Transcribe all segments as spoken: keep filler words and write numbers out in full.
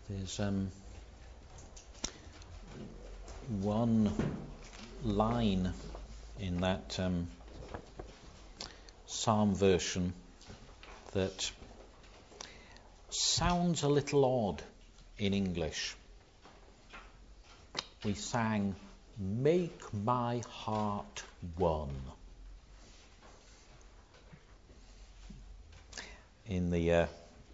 There's um, one line in that um, psalm version that sounds a little odd in English. We sang, "Make my heart one." In the uh,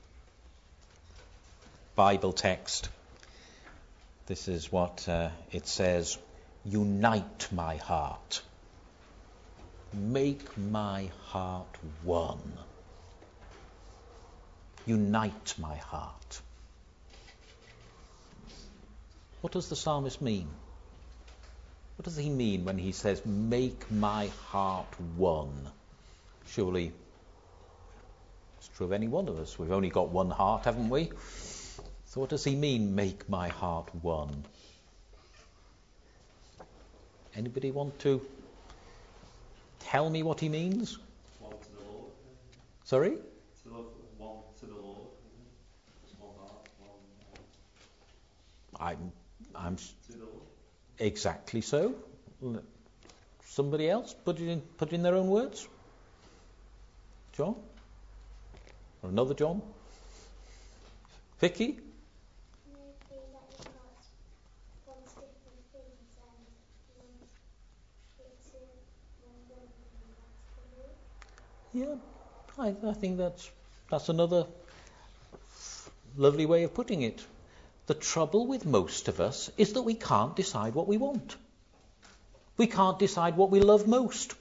Bible text, this is what uh, it says: "Unite my heart. Make my heart one." Unite my heart. What does the psalmist mean? What does he mean when he says, "Make my heart one"? Surely it's true of any one of us. We've only got one heart, haven't we? So what does he mean, "Make my heart one"? Anybody want to tell me what he means? One to the Lord. Sorry? To love one to the Lord. Just one heart, one. I'm, I'm To the Lord. Exactly so. Somebody else put it in, put in their own words. John? Or another John? Vicky? Maybe that your heart wants different things and you want it to want one thing, that's the Lord. Yeah, I, I think that's that's another lovely way of putting it. The trouble with most of us is that we can't decide what we want. We can't decide what we love most.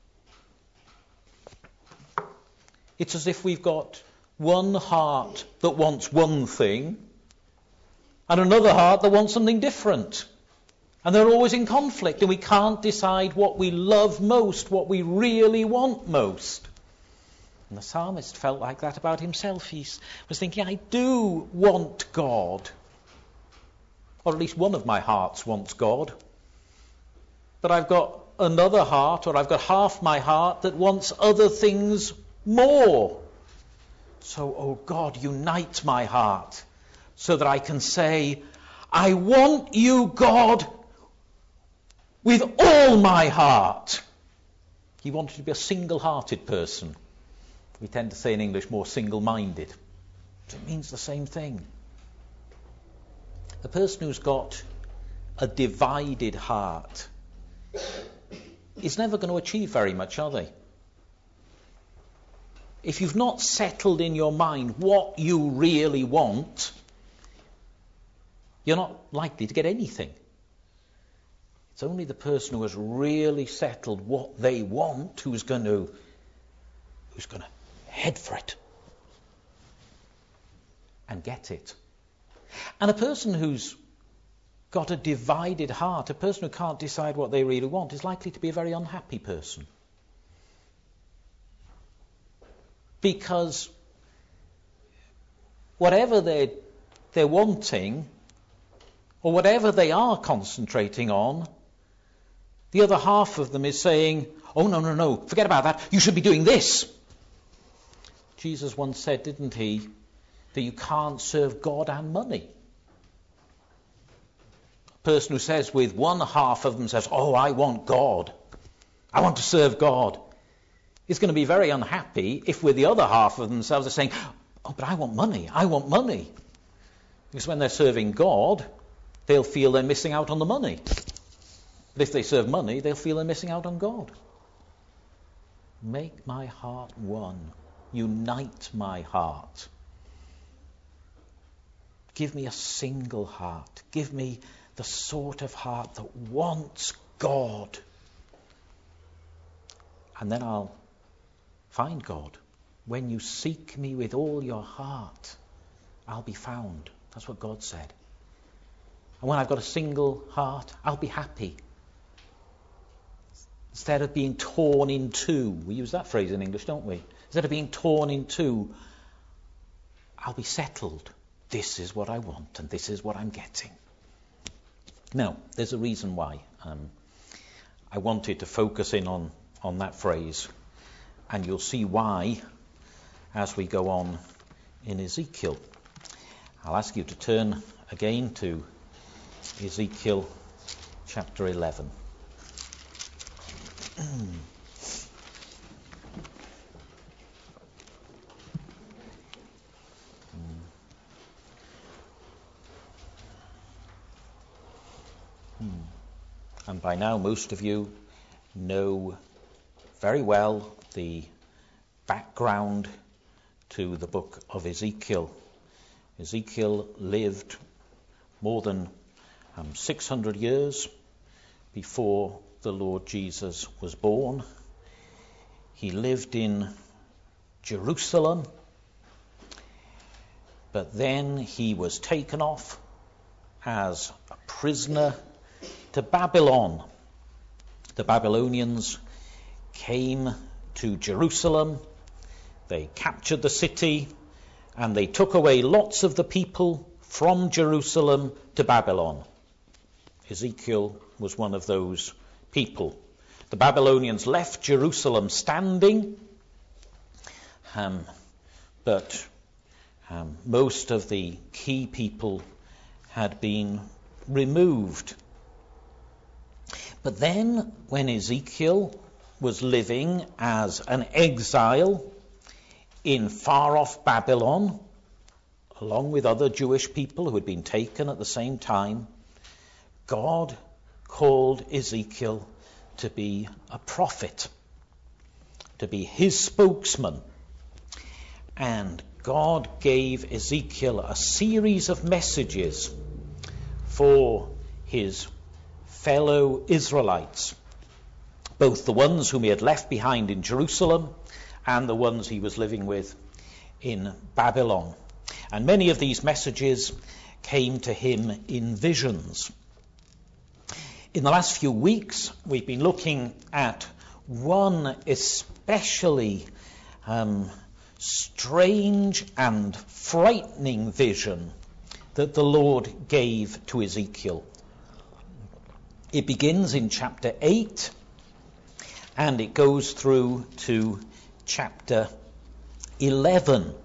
It's as if we've got one heart that wants one thing and another heart that wants something different. And they're always in conflict, and we can't decide what we love most, what we really want most. And the psalmist felt like that about himself. He was thinking, I do want God. Or at least one of my hearts wants God. But I've got another heart, or I've got half my heart that wants other things more. So, oh God, unite my heart so that I can say, I want you, God, with all my heart. He wanted to be a single-hearted person. We tend to say in English more single-minded. But it means the same thing. A person who's got a divided heart is never going to achieve very much, are they? If you've not settled in your mind what you really want, you're not likely to get anything. It's only the person who has really settled what they want who's going to who's going to head for it and get it. And a person who's got a divided heart, a person who can't decide what they really want, is likely to be a very unhappy person. Because whatever they're, they're wanting, or whatever they are concentrating on, the other half of them is saying, oh, no, no, no, forget about that, you should be doing this. Jesus once said, didn't he, that you can't serve God and money. A person who says with one half of them says, oh, I want God, I want to serve God, is going to be very unhappy if with the other half of themselves are saying, oh, but I want money, I want money. Because when they're serving God, they'll feel they're missing out on the money. But if they serve money, they'll feel they're missing out on God. Make my heart one. Unite my heart. Give me a single heart. Give me the sort of heart that wants God. And then I'll find God. When you seek me with all your heart, I'll be found. That's what God said. And when I've got a single heart, I'll be happy. Instead of being torn in two, we use that phrase in English, don't we? Instead of being torn in two, I'll be settled. This is what I want, and this is what I'm getting. Now, there's a reason why um, I wanted to focus in on, on that phrase, and you'll see why as we go on in Ezekiel. I'll ask you to turn again to Ezekiel chapter eleven. And by now most of you know very well the background to the book of Ezekiel. Ezekiel lived more than um, six hundred years before the Lord Jesus was born. He lived in Jerusalem, but then he was taken off as a prisoner to Babylon. The Babylonians came to Jerusalem, they captured the city, and they took away lots of the people from Jerusalem to Babylon. Ezekiel was one of those people. The Babylonians left Jerusalem standing, um, but um, most of the key people had been removed. But then, when Ezekiel was living as an exile in far-off Babylon, along with other Jewish people who had been taken at the same time, God called Ezekiel to be a prophet, to be his spokesman. And God gave Ezekiel a series of messages for his fellow Israelites, both the ones whom he had left behind in Jerusalem and the ones he was living with in Babylon. And many of these messages came to him in visions. In the last few weeks, we've been looking at one especially um, strange and frightening vision that the Lord gave to Ezekiel. It begins in chapter eight, and it goes through to chapter eleven.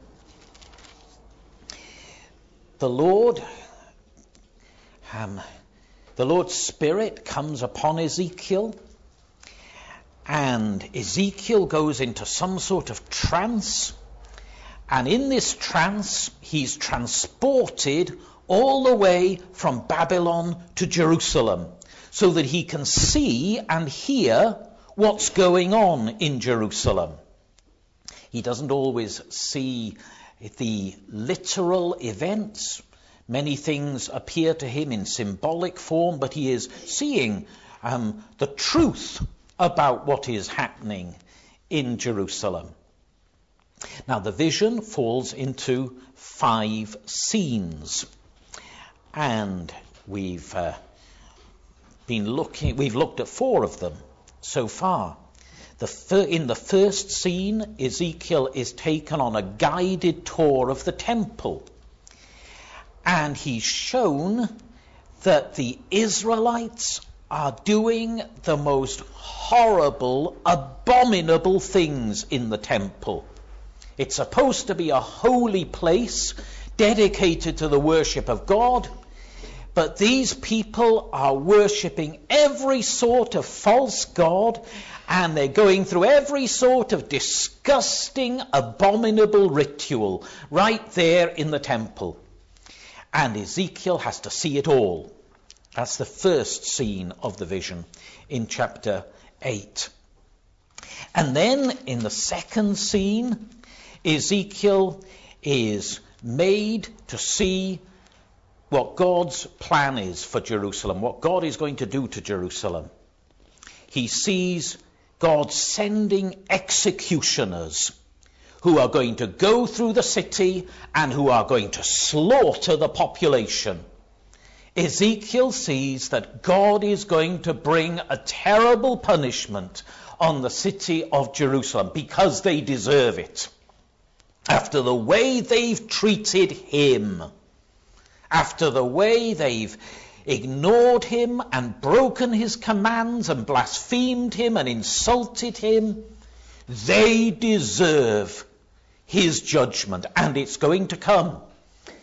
The Lord, um, the Lord's Spirit comes upon Ezekiel, and Ezekiel goes into some sort of trance, and in this trance he's transported all the way from Babylon to Jerusalem, so that he can see and hear what's going on in Jerusalem. He doesn't always see the literal events. Many things appear to him in symbolic form, but he is seeing um, the truth about what is happening in Jerusalem. Now, the vision falls into five scenes, and we've uh, been looking. We've looked at four of them so far. The fir- in the first scene, Ezekiel is taken on a guided tour of the temple, and he's shown that the Israelites are doing the most horrible, abominable things in the temple. It's supposed to be a holy place dedicated to the worship of God, but these people are worshipping every sort of false god, and they're going through every sort of disgusting, abominable ritual right there in the temple. And Ezekiel has to see it all. That's the first scene of the vision in chapter eight. And then in the second scene, Ezekiel is made to see what God's plan is for Jerusalem, what God is going to do to Jerusalem. He sees God sending executioners who are going to go through the city and who are going to slaughter the population. Ezekiel sees that God is going to bring a terrible punishment on the city of Jerusalem because they deserve it. After the way they've treated him, after the way they've ignored him and broken his commands and blasphemed him and insulted him, they deserve his judgment, and it's going to come.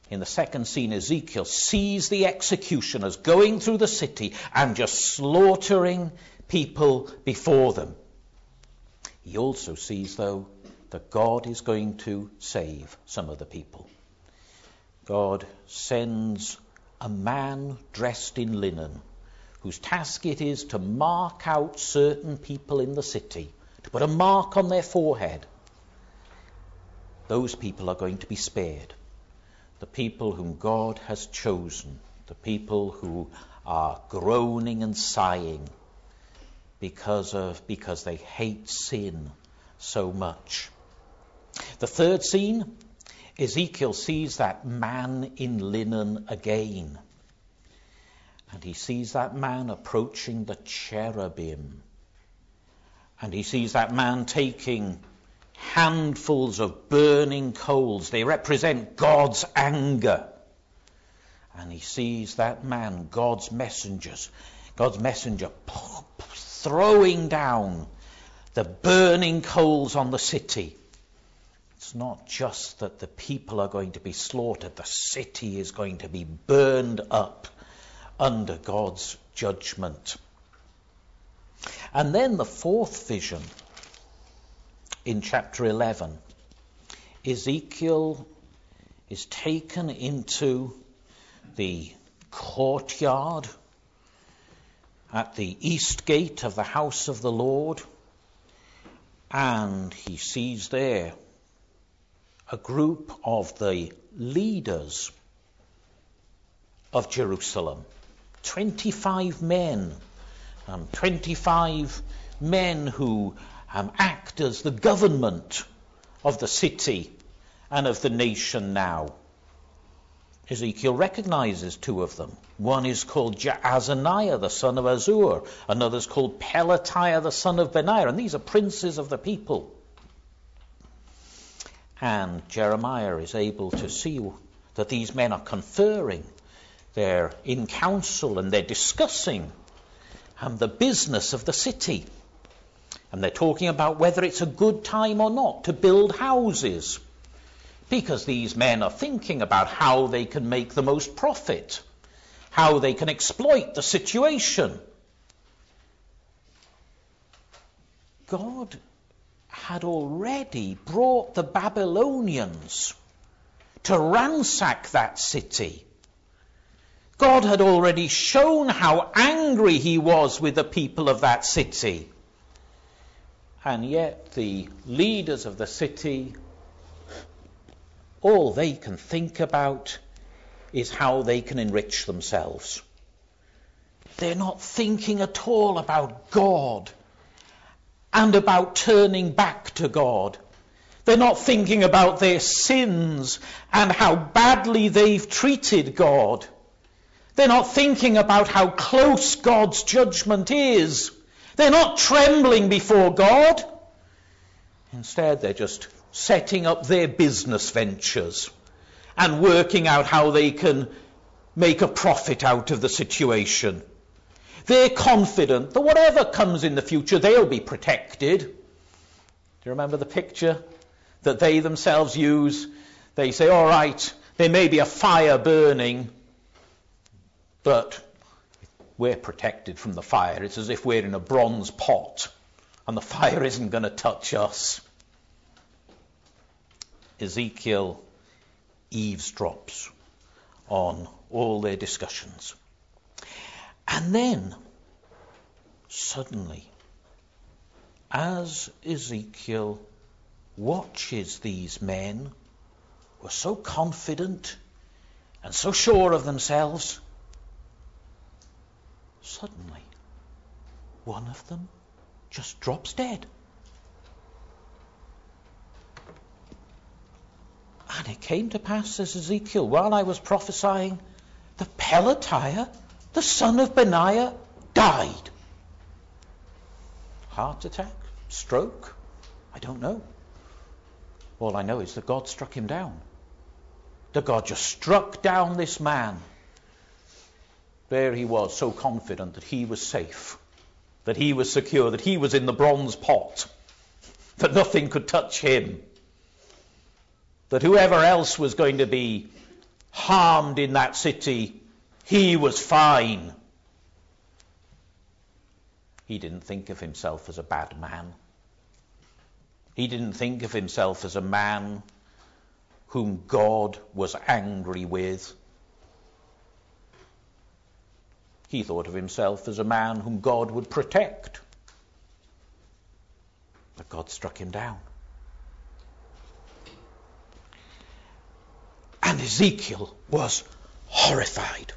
In the second scene, Ezekiel sees the executioners going through the city and just slaughtering people before them. He also sees, though, that God is going to save some of the people. God sends a man dressed in linen, whose task it is to mark out certain people in the city, to put a mark on their forehead. Those people are going to be spared. The people whom God has chosen, the people who are groaning and sighing because of because they hate sin so much. The third scene, Ezekiel sees that man in linen again. And he sees that man approaching the cherubim. And he sees that man taking handfuls of burning coals. They represent God's anger. And he sees that man, God's messengers, God's messenger throwing down the burning coals on the city. It's not just that the people are going to be slaughtered, the city is going to be burned up under God's judgment. And then the fourth vision in chapter eleven, Ezekiel is taken into the courtyard at the east gate of the house of the Lord, and he sees there a group of the leaders of Jerusalem. twenty-five men, um, twenty-five men who um, act as the government of the city and of the nation now. Ezekiel recognizes two of them. One is called Jaazaniah, the son of Azur. Another is called Pelatiah, the son of Benaiah. And these are princes of the people. And Jeremiah is able to see that these men are conferring. They're in council and they're discussing um, the business of the city. And they're talking about whether it's a good time or not to build houses. Because these men are thinking about how they can make the most profit, how they can exploit the situation. God had already brought the Babylonians to ransack that city. God had already shown how angry he was with the people of that city. And yet the leaders of the city, all they can think about is how they can enrich themselves. They're not thinking at all about God and about turning back to God. They're not thinking about their sins and how badly they've treated God. They're not thinking about how close God's judgment is. They're not trembling before God. Instead, they're just setting up their business ventures and working out how they can make a profit out of the situation. They're confident that whatever comes in the future, they'll be protected. Do you remember the picture that they themselves use? They say, all right, there may be a fire burning, but we're protected from the fire. It's as if we're in a bronze pot and the fire isn't going to touch us. Ezekiel eavesdrops on all their discussions. And then, suddenly, as Ezekiel watches these men who are so confident and so sure of themselves, suddenly, one of them just drops dead. And it came to pass, says Ezekiel, while I was prophesying, that Pelatiah, the son of Benaiah, died. Heart attack? Stroke? I don't know. All I know is that God struck him down. That God just struck down this man. There he was, so confident that he was safe, that he was secure, that he was in the bronze pot, that nothing could touch him, that whoever else was going to be harmed in that city. He was fine. He didn't think of himself as a bad man. He didn't think of himself as a man whom God was angry with. He thought of himself as a man whom God would protect. But God struck him down. And Ezekiel was horrified.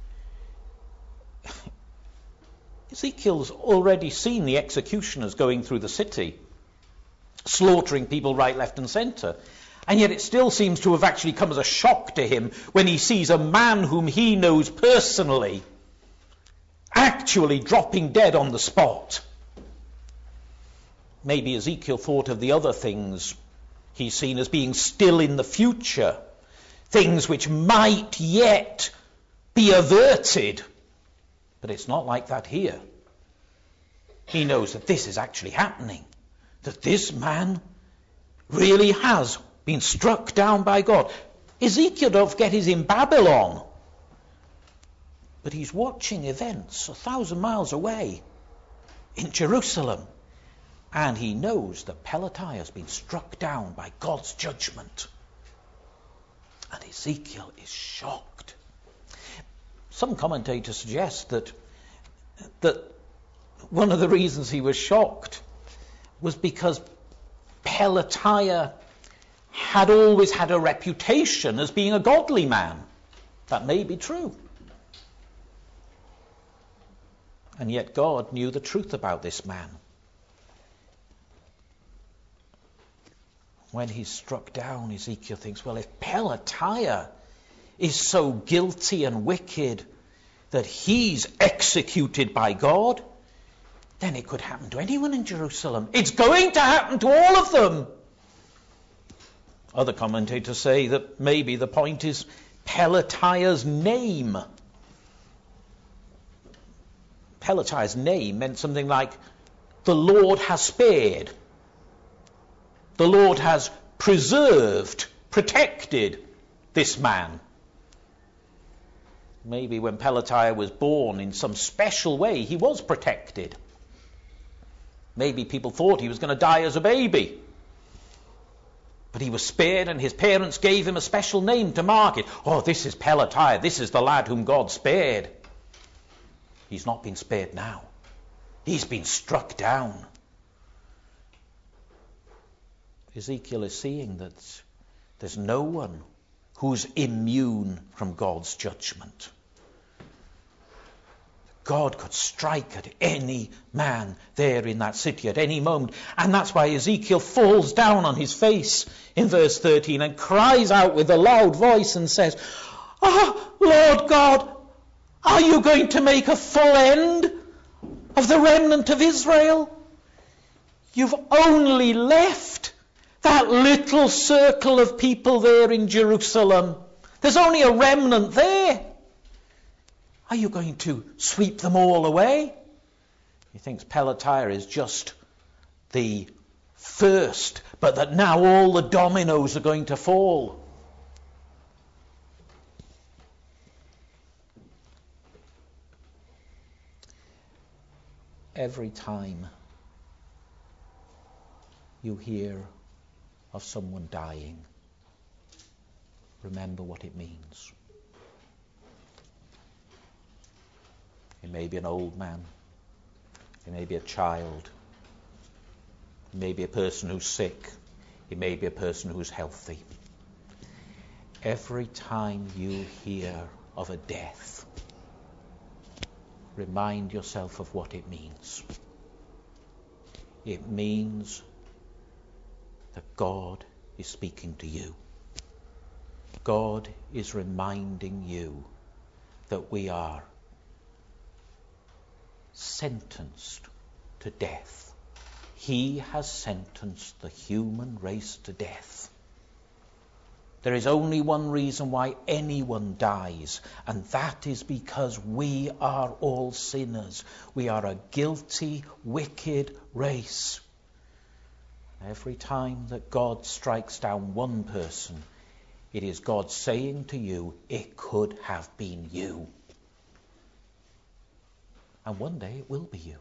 Ezekiel's already seen the executioners going through the city, slaughtering people right, left and centre. And yet it still seems to have actually come as a shock to him when he sees a man whom he knows personally actually dropping dead on the spot. Maybe Ezekiel thought of the other things he's seen as being still in the future, things which might yet be averted. But it's not like that here. He knows that this is actually happening, that this man really has been struck down by God. Ezekiel, don't forget, is in Babylon. But he's watching events a thousand miles away in Jerusalem. And he knows that Pelatiah has been struck down by God's judgment. And Ezekiel is shocked. Some commentators suggest that, that one of the reasons he was shocked was because Pelatiah had always had a reputation as being a godly man. That may be true. And yet God knew the truth about this man. When he's struck down, Ezekiel thinks, well, if Pelatiah is so guilty and wicked that he's executed by God, then it could happen to anyone in Jerusalem. It's going to happen to all of them. Other commentators say that maybe the point is Pelatiah's name. Pelatiah's name meant something like, the Lord has spared. The Lord has preserved, protected this man. Maybe when Pelatiah was born in some special way, he was protected. Maybe people thought he was going to die as a baby. But he was spared, and his parents gave him a special name to mark it. Oh, this is Pelatiah. This is the lad whom God spared. He's not been spared now. He's been struck down. Ezekiel is seeing that there's no one who's immune from God's judgment. God could strike at any man there in that city at any moment. And that's why Ezekiel falls down on his face in verse thirteen and cries out with a loud voice and says, "Ah, Lord God, are you going to make a full end of the remnant of Israel? You've only left that little circle of people there in Jerusalem. There's only a remnant there. Are you going to sweep them all away?" He thinks Pelatiah is just the first, but that now all the dominoes are going to fall. Every time you hear of someone dying, remember what it means. It may be an old man. It may be a child. It may be a person who's sick. It may be a person who's healthy. Every time you hear of a death, remind yourself of what it means. It means that God is speaking to you. God is reminding you that we are sentenced to death. He has sentenced the human race to death. There is only one reason why anyone dies, and that is because we are all sinners. We are a guilty, wicked race. Every time that God strikes down one person, It is God saying to you, it could have been you. And one day it will be you.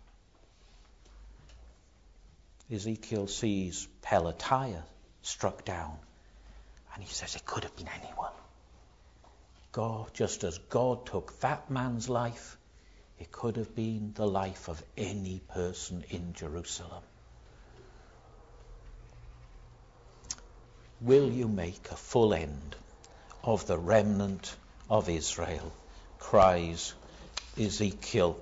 Ezekiel sees Pelatiah struck down, and he says it could have been anyone. God, just as God took that man's life, it could have been the life of any person in Jerusalem. Will you make a full end of the remnant of Israel? Cries Ezekiel.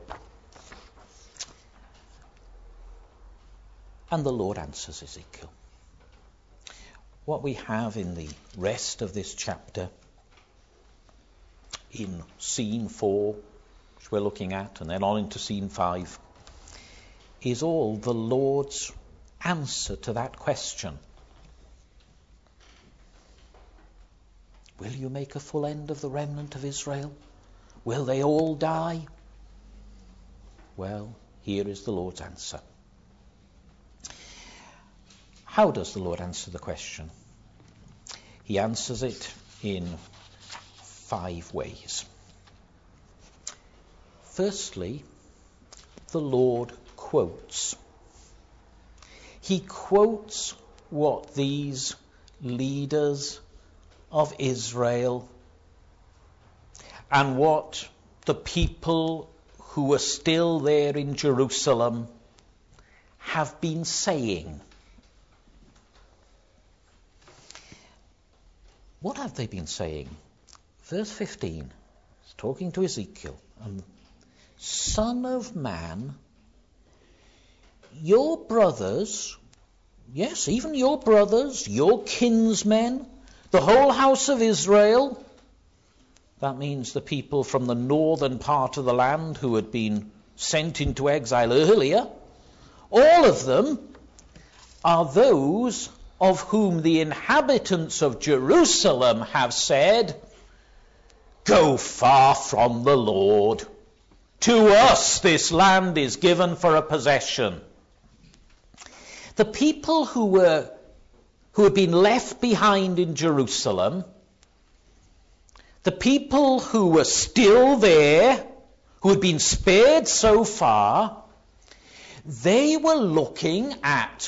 And the Lord answers Ezekiel. What we have in the rest of this chapter, in scene four, which we're looking at, and then on into scene five, is all the Lord's answer to that question. Will you make a full end of the remnant of Israel? Will they all die? Well, here is the Lord's answer. How does the Lord answer the question? He answers it in five ways. Firstly, the Lord quotes. He quotes what these leaders of Israel and what the people who are still there in Jerusalem have been saying. What have they been saying? Verse fifteen, it's talking to Ezekiel. Um, Son of man, your brothers, yes, even your brothers, your kinsmen, the whole house of Israel, that means the people from the northern part of the land who had been sent into exile earlier, all of them are those of whom the inhabitants of Jerusalem have said, go far from the Lord. To us this land is given for a possession. The people who were who had been left behind in Jerusalem, the people who were still there, who had been spared so far, they were looking at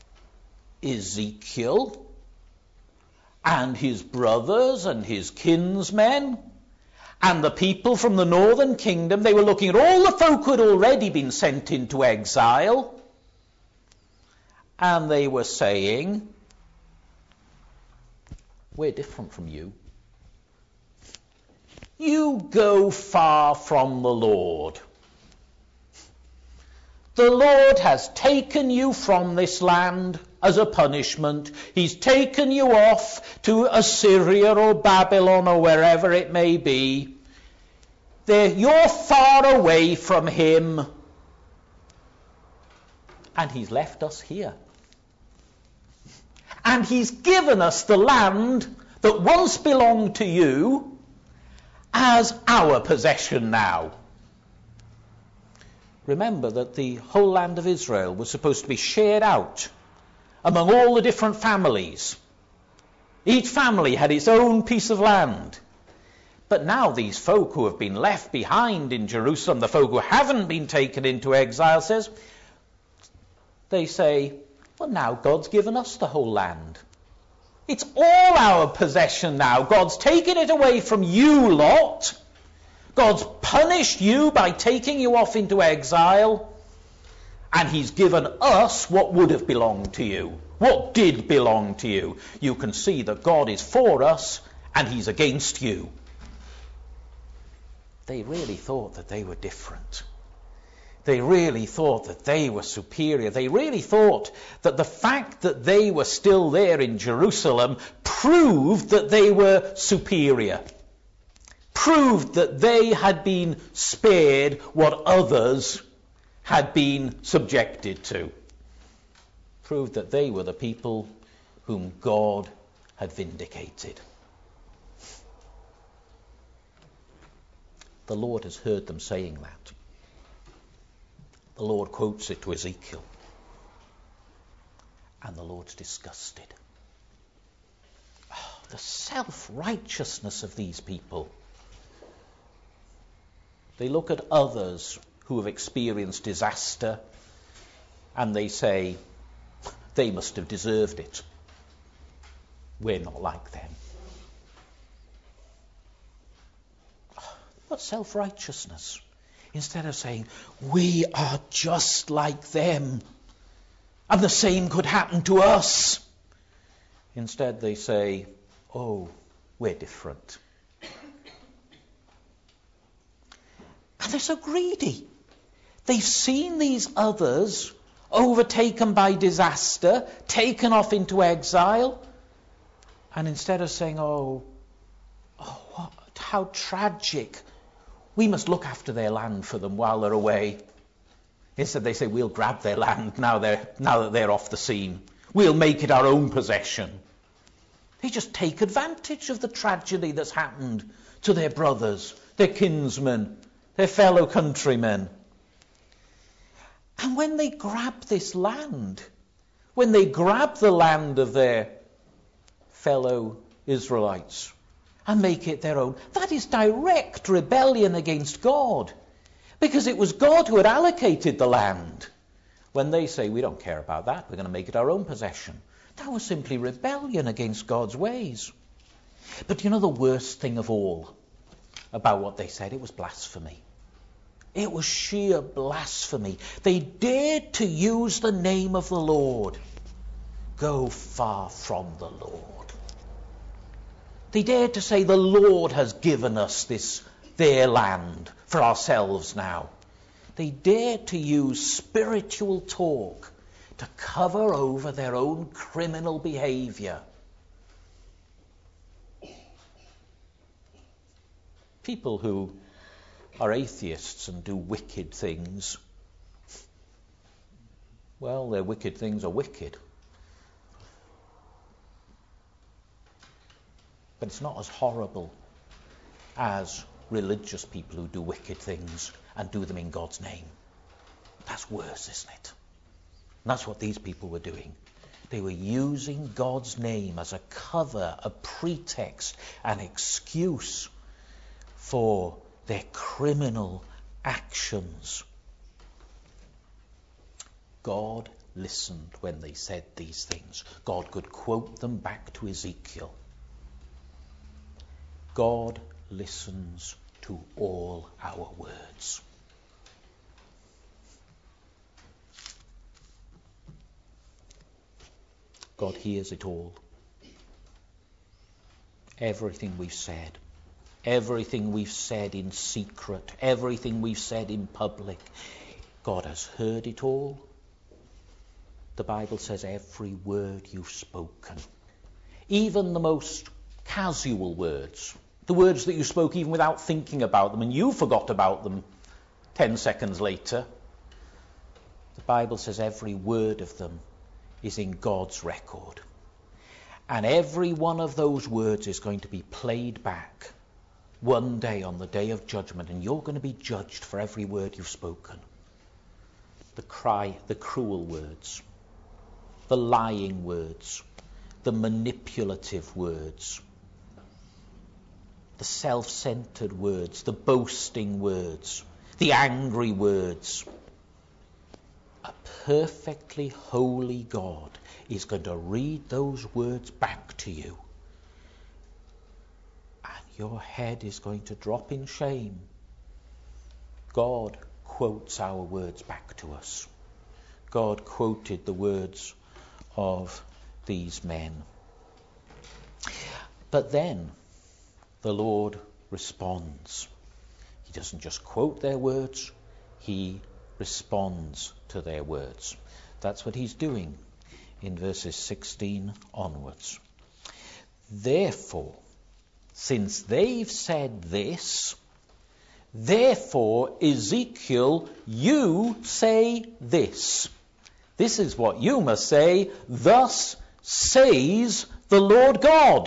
Ezekiel and his brothers and his kinsmen and the people from the northern kingdom. They were looking at all the folk who had already been sent into exile, and they were saying, we're different from you. You go far from the Lord. The Lord has taken you from this land as a punishment. He's taken you off to Assyria or Babylon or wherever it may be. There, you're far away from him. And he's left us here. And he's given us the land that once belonged to you as our possession now. Remember that the whole land of Israel was supposed to be shared out among all the different families. Each family had its own piece of land. But now these folk who have been left behind in Jerusalem, the folk who haven't been taken into exile, says, they say, well, now God's given us the whole land. It's all our possession now. God's taken it away from you lot. God's punished you by taking you off into exile. And he's given us what would have belonged to you. What did belong to you. You can see that God is for us and he's against you. They really thought that they were different. They really thought that they were superior. They really thought that the fact that they were still there in Jerusalem proved that they were superior. Proved that they had been spared what others had been subjected to. Proved that they were the people whom God had vindicated. The Lord has heard them saying that. The Lord quotes it to Ezekiel. And the Lord's disgusted. Oh, The self-righteousness of these people. They look at others who have experienced disaster and they say, they must have deserved it. We're not like them. But self-righteousness. Instead of saying, we are just like them, and the same could happen to us. Instead they say, oh, we're different. And they're so greedy. They've seen these others overtaken by disaster, taken off into exile, and instead of saying, oh, oh what, how tragic, we must look after their land for them while they're away. Instead they say, we'll grab their land now, they're, now that they're off the scene. We'll make it our own possession. They just take advantage of the tragedy that's happened to their brothers, their kinsmen, their fellow countrymen. And when they grab this land, when they grab the land of their fellow Israelites and make it their own, that is direct rebellion against God. Because it was God who had allocated the land. When they say, we don't care about that, we're going to make it our own possession. That was simply rebellion against God's ways. But you know the worst thing of all about what they said? It was blasphemy. It was sheer blasphemy. They dared to use the name of the Lord. Go far from the Lord. They dared to say the Lord has given us this, their land, for ourselves now. They dared to use spiritual talk to cover over their own criminal behavior. People who are atheists and do wicked things, well, their wicked things are wicked. But it's not as horrible as religious people who do wicked things and do them in God's name. That's worse, isn't it? And that's what these people were doing. They were using God's name as a cover, a pretext, an excuse for their criminal actions. God listened when they said these things. God could quote them back to Ezekiel. God listens to all our words. God hears it all. Everything we've said. Everything we've said in secret. Everything we've said in public. God has heard it all. The Bible says every word you've spoken. Even the most casual words. The words that you spoke even without thinking about them, and you forgot about them ten seconds later. The Bible says every word of them is in God's record. And every one of those words is going to be played back one day on the day of judgment, and you're going to be judged for every word you've spoken. The cry, the cruel words, the lying words, the manipulative words, the self-centered words, the boasting words, the angry words. A perfectly holy God is going to read those words back to you. And your head is going to drop in shame. God quotes our words back to us. God quoted the words of these men. But then the Lord responds. He doesn't just quote their words, he responds to their words. That's what he's doing in verses sixteen onwards. Therefore, since they've said this, therefore, Ezekiel, you say this. This is what you must say. Thus says the Lord God.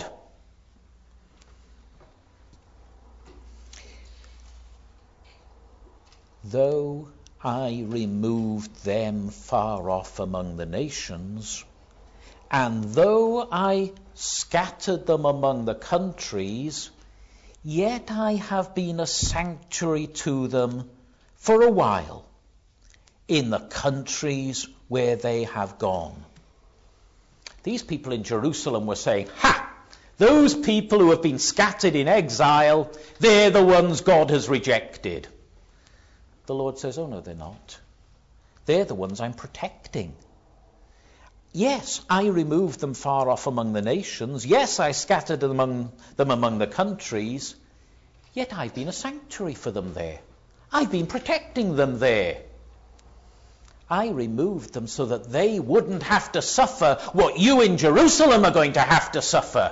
Though I removed them far off among the nations, And though I scattered them among the countries, yet I have been a sanctuary to them for a while in the countries where they have gone. These people in Jerusalem were saying, ha! Those people who have been scattered in exile, they're the ones God has rejected. The Lord says, oh no, they're not. They're the ones I'm protecting. Yes, I removed them far off among the nations. Yes, I scattered them among, them among the countries. Yet I've been a sanctuary for them there. I've been protecting them there. I removed them so that they wouldn't have to suffer what you in Jerusalem are going to have to suffer.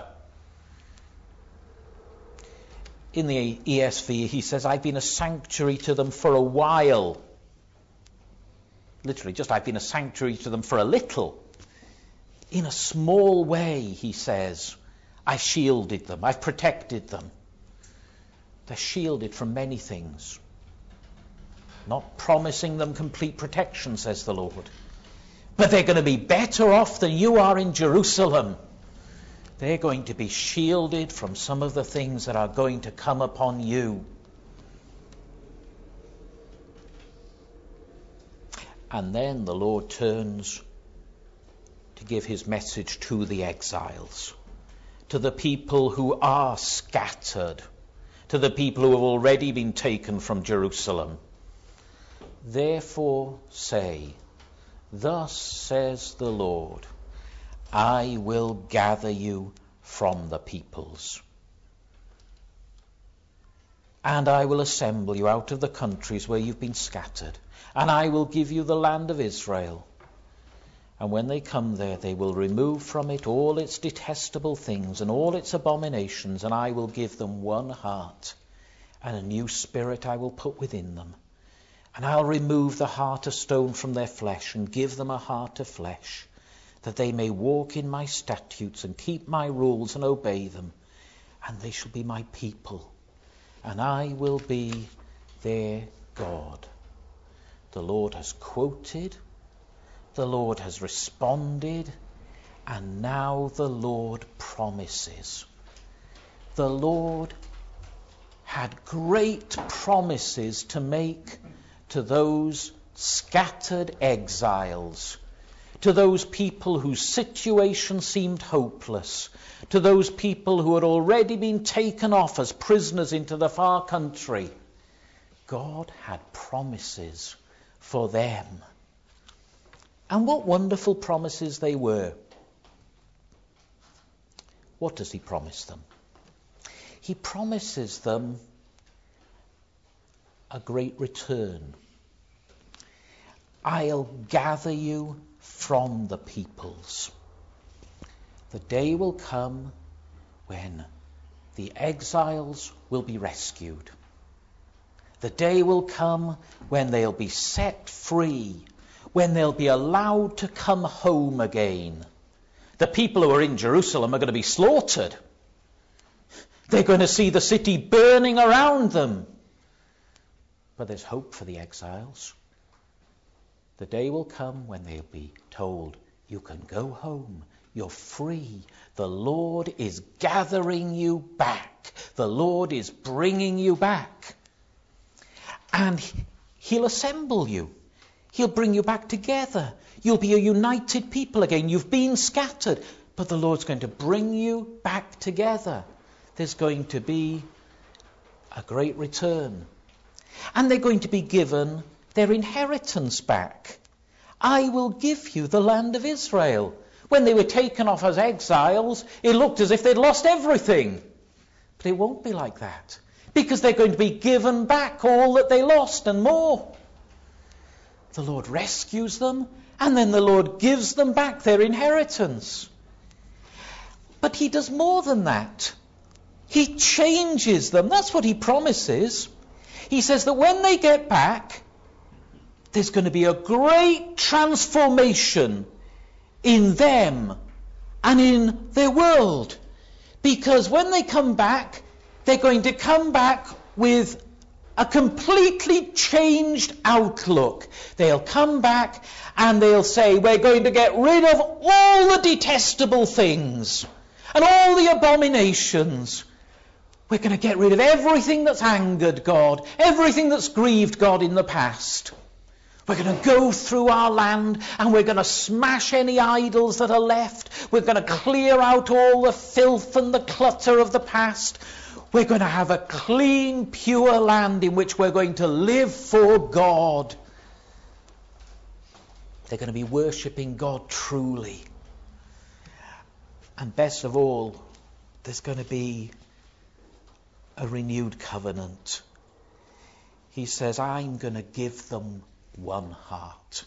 In the E S V, he says, I've been a sanctuary to them for a while. Literally, just I've been a sanctuary to them for a little. In a small way, he says, I've shielded them, I've protected them. They're shielded from many things. Not promising them complete protection, says the Lord. But they're going to be better off than you are in Jerusalem. They're going to be shielded from some of the things that are going to come upon you. And then the Lord turns to give his message to the exiles, to the people who are scattered, to the people who have already been taken from Jerusalem. Therefore say, thus says the Lord, I will gather you from the peoples, and I will assemble you out of the countries where you've been scattered, and I will give you the land of Israel. And when they come there, they will remove from it all its detestable things and all its abominations, and I will give them one heart, and a new spirit I will put within them. And I'll remove the heart of stone from their flesh and give them a heart of flesh, that they may walk in my statutes and keep my rules and obey them. And they shall be my people, and I will be their God. The Lord has quoted, the Lord has responded, and now the Lord promises. The Lord had great promises to make to those scattered exiles, to those people whose situation seemed hopeless, to those people who had already been taken off as prisoners into the far country. God had promises for them. And what wonderful promises they were. What does he promise them? He promises them a great return. I'll gather you from the peoples. The day will come when the exiles will be rescued. The day will come when they'll be set free, when they'll be allowed to come home again. The people who are in Jerusalem are going to be slaughtered. They're going to see the city burning around them. But there's hope for the exiles. The day will come when they'll be told, you can go home, you're free. The Lord is gathering you back. The Lord is bringing you back. And he'll assemble you. He'll bring you back together. You'll be a united people again. You've been scattered, but the Lord's going to bring you back together. There's going to be a great return. And they're going to be given their inheritance back. I will give you the land of Israel. When they were taken off as exiles, it looked as if they'd lost everything. But it won't be like that, because they're going to be given back all that they lost and more. The Lord rescues them, and then the Lord gives them back their inheritance. But he does more than that. He changes them. That's what he promises. He says that when they get back, there's going to be a great transformation in them and in their world. Because when they come back, they're going to come back with a completely changed outlook. They'll come back and they'll say, we're going to get rid of all the detestable things and all the abominations. We're going to get rid of everything that's angered God, everything that's grieved God in the past. We're going to go through our land and we're going to smash any idols that are left. We're going to clear out all the filth and the clutter of the past. We're going to have a clean, pure land in which we're going to live for God. They're going to be worshipping God truly. And best of all, there's going to be a renewed covenant. He says, I'm going to give them one heart.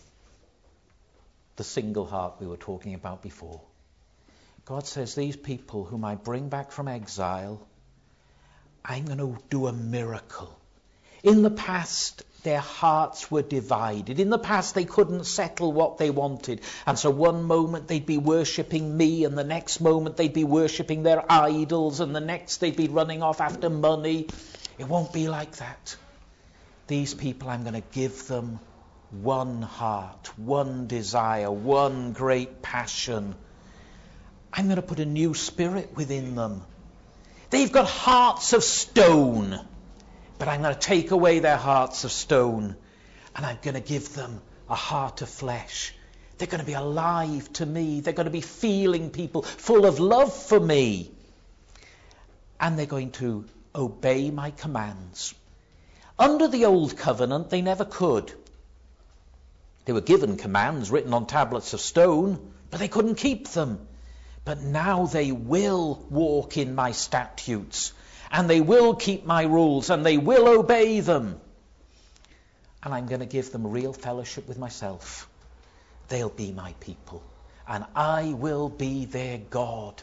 The single heart we were talking about before. God says, these people whom I bring back from exile, I'm going to do a miracle. In the past, their hearts were divided. In the past, they couldn't settle what they wanted. And so one moment they'd be worshipping me, and the next moment they'd be worshipping their idols, and the next they'd be running off after money. It won't be like that. These people, I'm going to give them one heart, one desire, one great passion. I'm going to put a new spirit within them. They've got hearts of stone, but I'm going to take away their hearts of stone, and I'm going to give them a heart of flesh. They're going to be alive to me. They're going to be feeling people, full of love for me. And they're going to obey my commands. Under the old covenant, they never could. They were given commands written on tablets of stone, but they couldn't keep them. But now they will walk in my statutes, and they will keep my rules, and they will obey them. And I'm going to give them real fellowship with myself. They'll be my people, and I will be their God.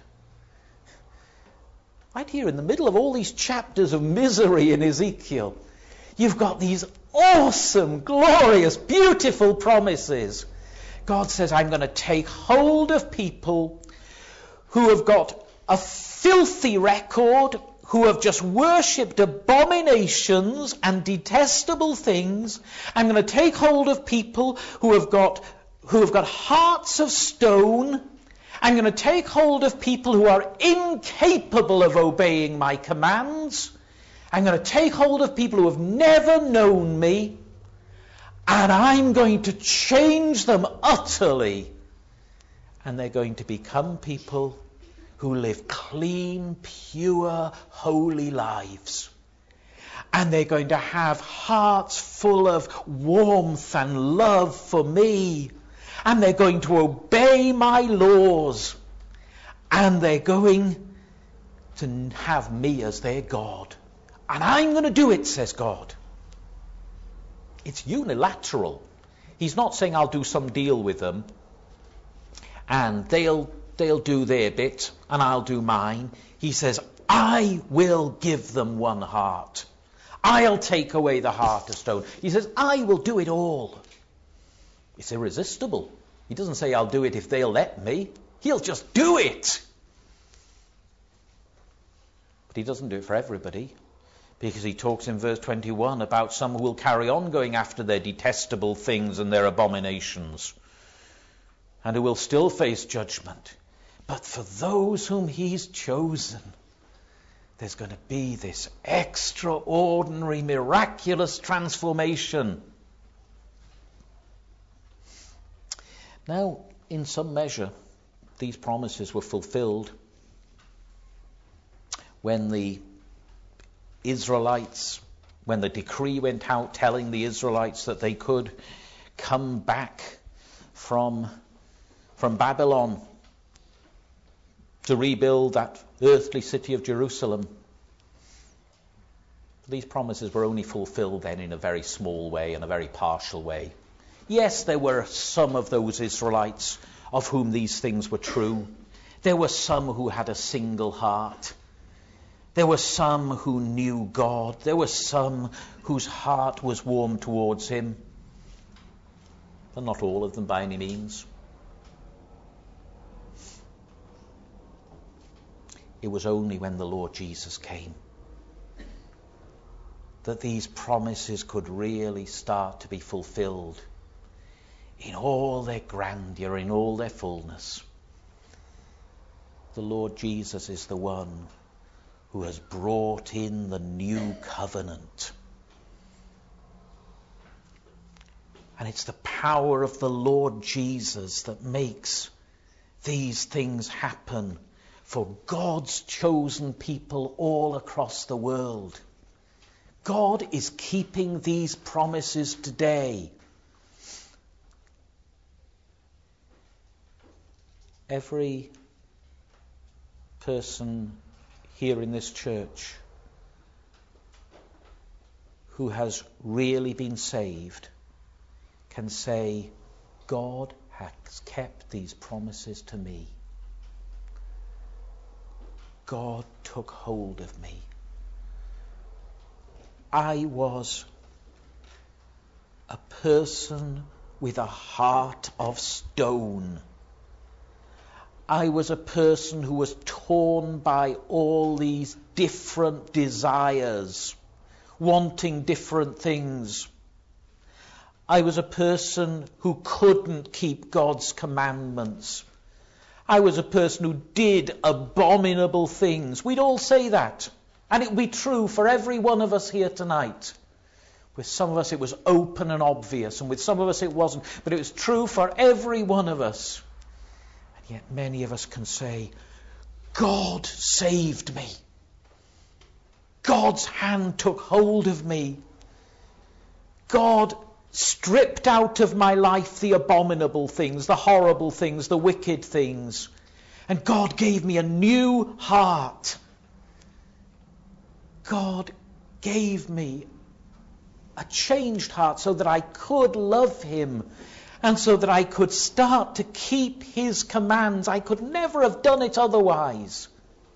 Right here in the middle of all these chapters of misery in Ezekiel, you've got these awesome, glorious, beautiful promises. God says, I'm going to take hold of people who have got a filthy record, who have just worshipped abominations and detestable things. I'm going to take hold of people who have got who have got hearts of stone. I'm going to take hold of people who are incapable of obeying my commands. I'm going to take hold of people who have never known me, and I'm going to change them utterly. And they're going to become people who live clean, pure, holy lives. And they're going to have hearts full of warmth and love for me. And they're going to obey my laws. And they're going to have me as their God. And I'm going to do it, says God. It's unilateral. He's not saying I'll do some deal with them and they'll they'll do their bit and I'll do mine. He says, I will give them one heart. I'll take away the heart of stone. He says, I will do it all. It's irresistible. He doesn't say I'll do it if they'll let me. He'll just do it. But he doesn't do it for everybody, because he talks in verse twenty-one about some who will carry on going after their detestable things and their abominations, and who will still face judgment. But for those whom he's chosen, there's going to be this extraordinary, miraculous transformation. Now, in some measure, these promises were fulfilled when the Israelites, when the decree went out telling the Israelites that they could come back from, from Babylon to rebuild that earthly city of Jerusalem. These promises were only fulfilled then in a very small way, in a very partial way. Yes, there were some of those Israelites of whom these things were true. There were some who had a single heart. There were some who knew God. There were some whose heart was warm towards him. But not all of them by any means. It was only when the Lord Jesus came that these promises could really start to be fulfilled in all their grandeur, in all their fullness. The Lord Jesus is the one who has brought in the new covenant. And it's the power of the Lord Jesus that makes these things happen for God's chosen people all across the world. God is keeping these promises today. Every person here in this church who has really been saved can say, God has kept these promises to me. God took hold of me. I was a person with a heart of stone. I was a person who was torn by all these different desires, wanting different things. I was a person who couldn't keep God's commandments. I was a person who did abominable things. We'd all say that. And it would be true for every one of us here tonight. With some of us it was open and obvious, and with some of us it wasn't. But it was true for every one of us. And yet many of us can say, God saved me. God's hand took hold of me. God stripped out of my life the abominable things, the horrible things, the wicked things. And God gave me a new heart. God gave me a changed heart so that I could love him and so that I could start to keep his commands. I could never have done it otherwise.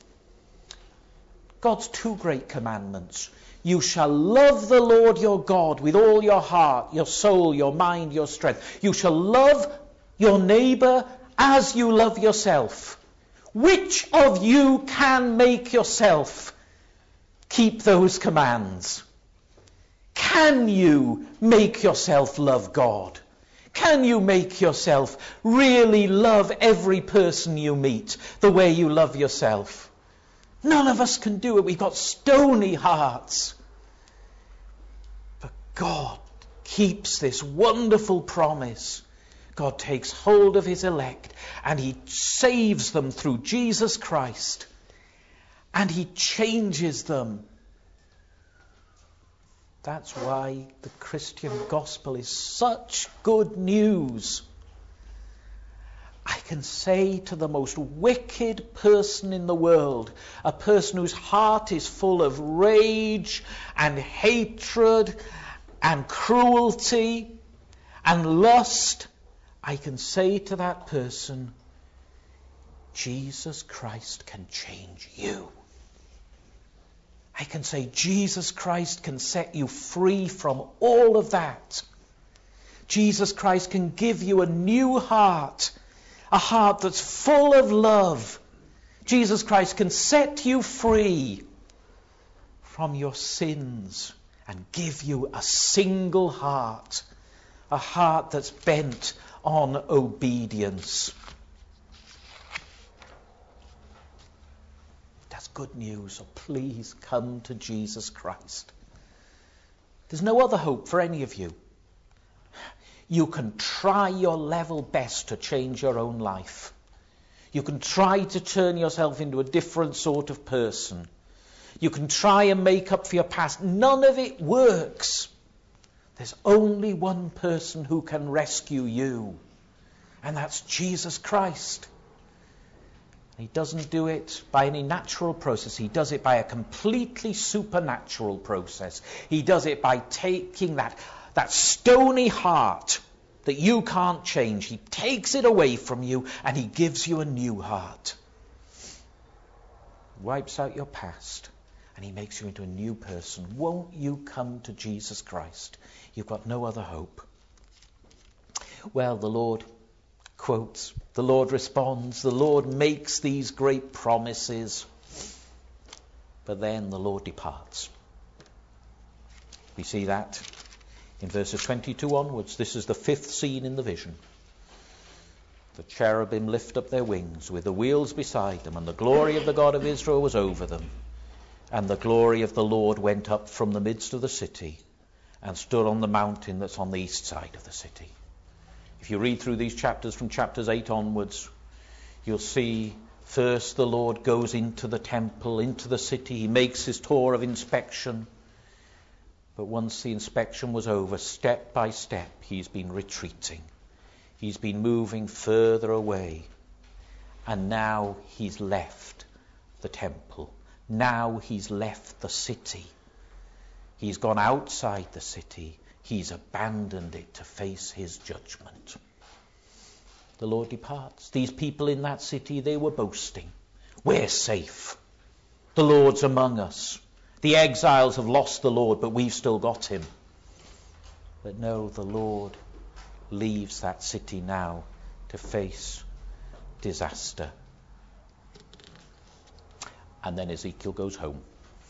God's two great commandments. You shall love the Lord your God with all your heart, your soul, your mind, your strength. You shall love your neighbour as you love yourself. Which of you can make yourself keep those commands? Can you make yourself love God? Can you make yourself really love every person you meet the way you love yourself? None of us can do it. We've got stony hearts. But God keeps this wonderful promise. God takes hold of his elect and he saves them through Jesus Christ. And he changes them. That's why the Christian gospel is such good news. I can say to the most wicked person in the world, a person whose heart is full of rage and hatred and cruelty and lust, I can say to that person, Jesus Christ can change you. I can say Jesus Christ can set you free from all of that. Jesus Christ can give you a new heart, a heart that's full of love. Jesus Christ can set you free from your sins and give you a single heart, a heart that's bent on obedience. That's good news, so please come to Jesus Christ. There's no other hope for any of you. You can try your level best to change your own life. You can try to turn yourself into a different sort of person. You can try and make up for your past. None of it works. There's only one person who can rescue you, and that's Jesus Christ. He doesn't do it by any natural process. He does it by a completely supernatural process. He does it by taking that, that stony heart that you can't change. He takes it away from you and he gives you a new heart. Wipes out your past and he makes you into a new person. Won't you come to Jesus Christ? You've got no other hope. Well, the Lord quotes, the Lord responds, the Lord makes these great promises, but then the Lord departs. We see that in verses twenty-two onwards. This is the fifth scene in the vision. The cherubim lift up their wings with the wheels beside them, and the glory of the God of Israel was over them. And the glory of the Lord went up from the midst of the city and stood on the mountain that's on the east side of the city. If you read through these chapters from chapters eight onwards, you'll see first the Lord goes into the temple, into the city. He makes his tour of inspection. But once the inspection was over, step by step, he's been retreating. He's been moving further away. And now he's left the temple. Now he's left the city. He's gone outside the city. He's abandoned it to face his judgment. The Lord departs. These people in that city, they were boasting. We're safe. The Lord's among us. The exiles have lost the Lord, but we've still got him. But no, the Lord leaves that city now to face disaster. And then Ezekiel goes home.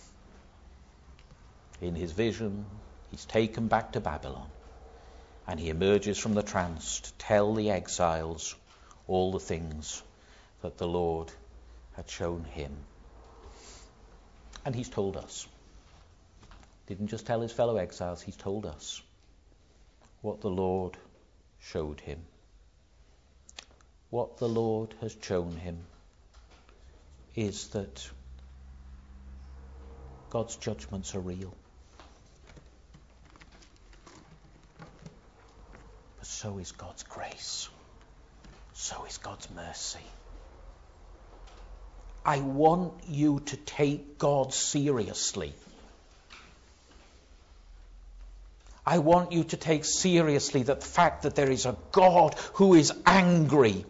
In his vision, he's taken back to Babylon. And he emerges from the trance to tell the exiles all the things that the Lord had shown him. And he's told us. Didn't just tell his fellow exiles, he's told us what the Lord showed him. What the Lord has shown him is that God's judgments are real. But so is God's grace. So is God's mercy. I want you to take God seriously. I want you to take seriously the fact that there is a God who is angry.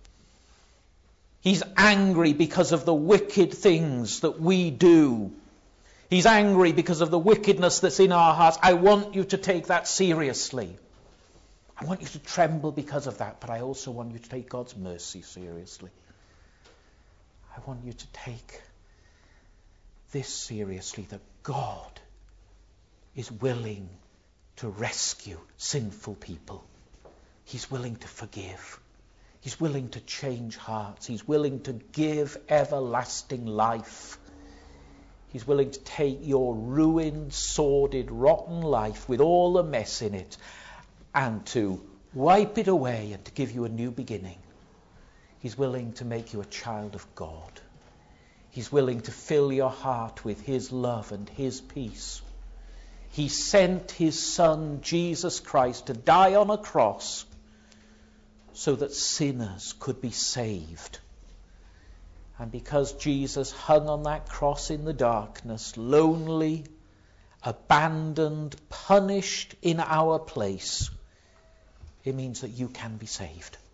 He's angry because of the wicked things that we do. He's angry because of the wickedness that's in our hearts. I want you to take that seriously. I want you to tremble because of that, but I also want you to take God's mercy seriously. I want you to take this seriously, that God is willing to rescue sinful people. He's willing to forgive. He's willing to change hearts. He's willing to give everlasting life. He's willing to take your ruined, sordid, rotten life with all the mess in it and to wipe it away and to give you a new beginning. He's willing to make you a child of God. He's willing to fill your heart with his love and his peace. He sent his Son, Jesus Christ, to die on a cross so that sinners could be saved. And because Jesus hung on that cross in the darkness, lonely, abandoned, punished in our place, it means that you can be saved.